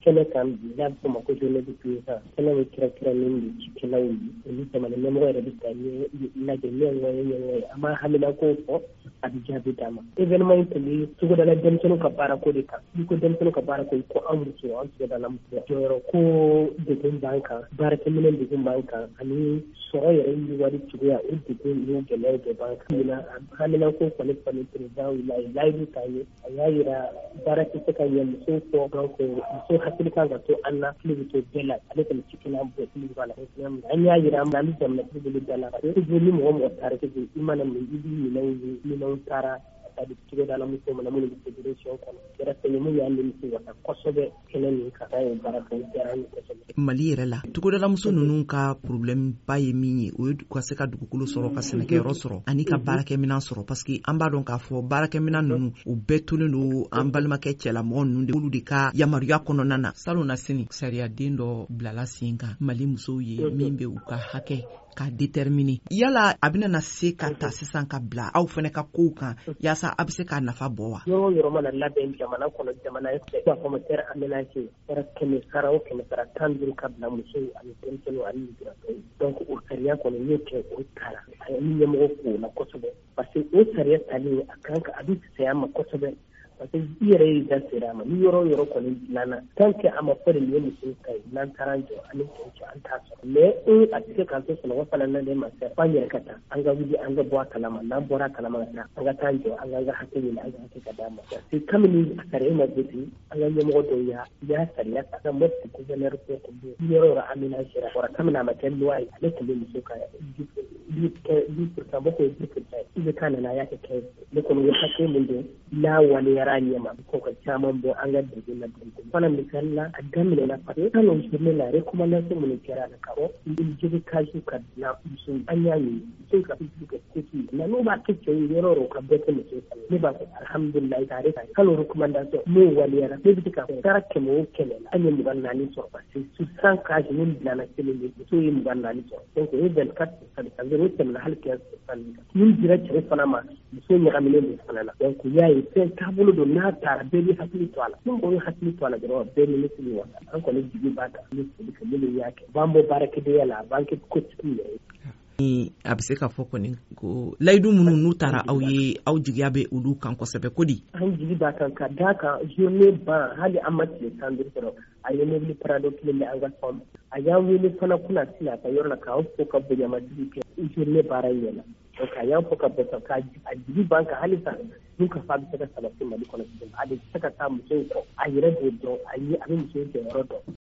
kɛnɛ kan bi n'a bɛ fɔ ma ko journée du paysan kɛnɛ bɛ kɛrɛnkɛrɛnnen de cikɛlaw ye olu jamana ɲɛmɔgɔ yɛrɛ bɛ taa lajɛ ɲɛŋɔye an b'a haminako fɔ a bɛ jaabi d'a ma événement in tun bɛ togodala denmisɛnninw ka baarako de kan n'i ko denmisɛnninw ka baarako ko an muso an togodala muso jɔyɔrɔ ko degun b'an kan baarakɛminɛn degun b'an kan ani sɔrɔ yɛrɛ yiriwali cogoya o degun n'o gɛlɛyaw bɛɛ b'an kan ɲina haminako kɔni président layidu k'a ye a y'a yira baara tɛ se ka ɲɛ musow fɔ donc muso hakili kan ka to an na hakili bɛ to bɛɛ la ale kɔni cikɛla bɛɛ hakili b'a la an y'a yira an bɛ jamanatigi bolo da la ni mɔgɔ mɔgɔ taara i mana min i b'i minɛnw taara togodala muso mana minnu bɛ fédération kɔnɔ kɛra sɛnɛmu y'an nimisi wasa kosɛbɛ kɛnɛ min ka taa ye baara kɛ diyara an ye kosɛbɛ. Mali yɛrɛ la togodala muso ninnu ka problème ba ye min ye o ye ka se ka dugukolo sɔrɔ ka sɛnɛkɛyɔrɔ sɔrɔ ani ka baarakɛminɛn sɔrɔ parce que an b'a dɔn k'a fɔ baarakɛminɛn ninnu u bɛɛ tolen don an balimakɛ cɛlamɔgɔ ninnu de olu de ka yamaruya kɔnɔna na salon na sini sariyaden dɔ bilala sen kan Mali musow ye min bɛ u ka hakɛ ka déterminer yala a bɛna na se ka ta sisan ka bila aw fana ka kow kan yaasa a bɛ se k'a nafa bɔ wa? Yɔrɔ yɔrɔ mana labɛn jamana kɔnɔ jamana ye fɛ comme terre aménagée terre 100 o 115 ka bila musow ani denmisɛnninw ani lujuratɔw donc o sariya kɔni y'o kɛ o taara a ye min ɲɛmɔgɔ k'o la kosɛbɛ parce que o sariya talen a kan ka a bɛ fisaya ma kosɛbɛ parce que i yɛrɛ y'i da sera a ma ni yɔrɔ yɔrɔ kɔni dilanna tant que a ma fɔ de nin ye musow ta ye n'an taara jɔ ani cɛ an t'a sɔrɔ mais a tɛ se k'an to sunɔgɔ fana na de ma se f'an yɛrɛ ka taa an ka wuli an ka bɔ a kalama n'an bɔra a kalama ka taa an ka taa jɔ an ka hakɛ ɲini an ka hakɛ ka d'a ma parce que kabini a sariya ma gosi an ka ɲɛmɔgɔ dɔw y'a sariya ta ka mɔti gouverneur ko kun bɛ yɔrɔ yɔrɔ aménagé fɔra kabini a ma kɛ loi ye ale tun bɛ muso ka 10% bɔ k'o 10% i bɛ kan na a y'a kɛ 15 ne kɔni ye hakɛ min don n'a waliyara a ɲɛma ko ka caman bɔ an ka degun na dugu fana misali la a daminɛna parce que kano journée la recommandation minnu kɛra la ka fɔ jeli kaju ka dilan muso an y'a ye musow ka ka keki na n'u b'a kɛ cɛ ye yɔrɔ yɔrɔ ka bɛɛ kɛ muso ne b'a fɔ alhamdulilayi k'ale ka kano recommandation n'o waliyara ne bɛ se k'a fɔ taara 100 la an ye 24 sɔrɔ parce que sur 100 cas min dilanna kelen de musow ye 24 sɔrɔ donc o ye 24% o tɛmɛna hali 15% min dira cɛ fana ma muso ɲagaminen don fana la donc y'a ye fɛn taabolo don n'a taara bɛɛ bɛ hakili to a la n'o ye hakili to a la dɔrɔn bɛɛ minisiri wa an kɔni jigi b'a kan ni foli kɛ minnu y'a kɛ b'an bɔ baarakɛdenya la a b'an kɛ kotigi yɛrɛ ye. A bɛ se ka fɔ kɔni ko layidu minnu n'u taara aw ye aw jigiya bɛ olu kan kosɛbɛ ko di? An jigi b'a kan ka d'a kan journée ban hali an ma tile 10 sɔrɔ a ye mobili parado kelen bɛ an ka fɔm a y'an wele fana kuna sila a ka yɔrɔ la k'aw fo ka bonyamasigi kɛ journée baara in ɲɛna donc a y'an fo ka bɛn ka a jigi ban kan hali sa n'u ka fa bɛ se ka sabati Mali kɔnɔ a bɛ se ka taa musow kɔ a yɛrɛ b'o dɔn a bɛ musow jɔyɔrɔ dɔn